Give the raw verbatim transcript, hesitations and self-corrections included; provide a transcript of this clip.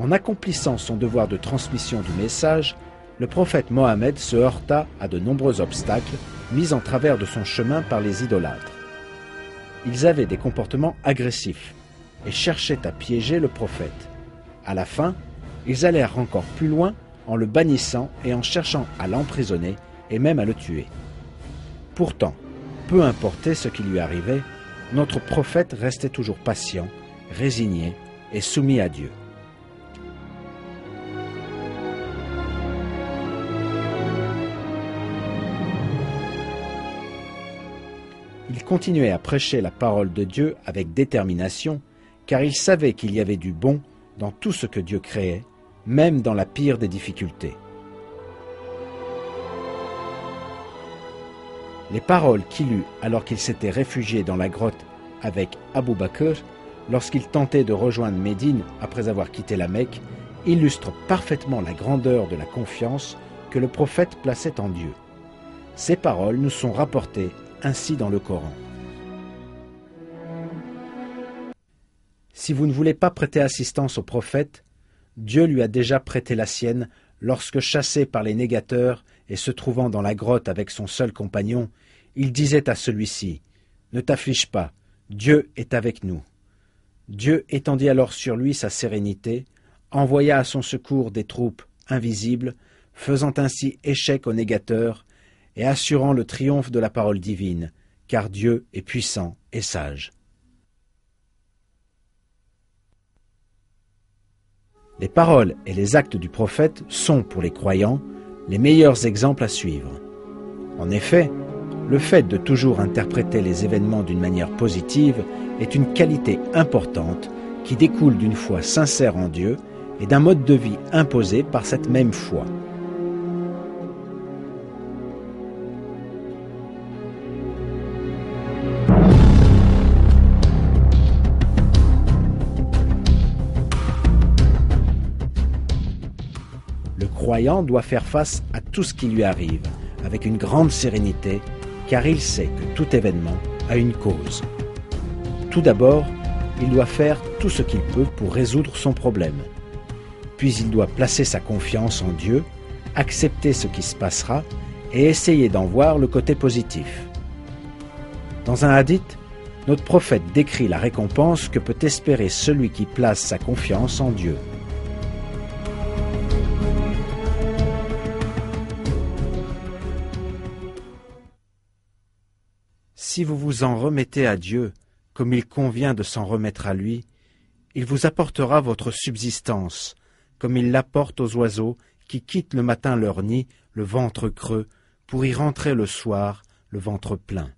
En accomplissant son devoir de transmission du message, le prophète Mohammed se heurta à de nombreux obstacles mis en travers de son chemin par les idolâtres. Ils avaient des comportements agressifs et cherchaient à piéger le prophète. À la fin, ils allèrent encore plus loin en le bannissant et en cherchant à l'emprisonner et même à le tuer. Pourtant, peu importait ce qui lui arrivait, notre prophète restait toujours patient, résigné et soumis à Dieu. Il continuait à prêcher la parole de Dieu avec détermination, car il savait qu'il y avait du bon dans tout ce que Dieu créait, même dans la pire des difficultés. Les paroles qu'il eut alors qu'il s'était réfugié dans la grotte avec Abu Bakr, lorsqu'il tentait de rejoindre Médine après avoir quitté la Mecque, illustrent parfaitement la grandeur de la confiance que le prophète plaçait en Dieu. Ces paroles nous sont rapportées ainsi dans le Coran. Si vous ne voulez pas prêter assistance au prophète, Dieu lui a déjà prêté la sienne lorsque, chassé par les négateurs et se trouvant dans la grotte avec son seul compagnon, il disait à celui-ci « Ne t'afflige pas, Dieu est avec nous ». Dieu étendit alors sur lui sa sérénité, envoya à son secours des troupes invisibles, faisant ainsi échec aux négateurs et assurant le triomphe de la parole divine, car Dieu est puissant et sage. Les paroles et les actes du prophète sont, pour les croyants, les meilleurs exemples à suivre. En effet, le fait de toujours interpréter les événements d'une manière positive est une qualité importante qui découle d'une foi sincère en Dieu et d'un mode de vie imposé par cette même foi. Le croyant doit faire face à tout ce qui lui arrive avec une grande sérénité, car il sait que tout événement a une cause. Tout d'abord, il doit faire tout ce qu'il peut pour résoudre son problème. Puis il doit placer sa confiance en Dieu, accepter ce qui se passera et essayer d'en voir le côté positif. Dans un hadith, notre prophète décrit la récompense que peut espérer celui qui place sa confiance en Dieu. Si vous vous en remettez à Dieu, comme il convient de s'en remettre à lui, il vous apportera votre subsistance, comme il l'apporte aux oiseaux qui quittent le matin leur nid, le ventre creux, pour y rentrer le soir, le ventre plein.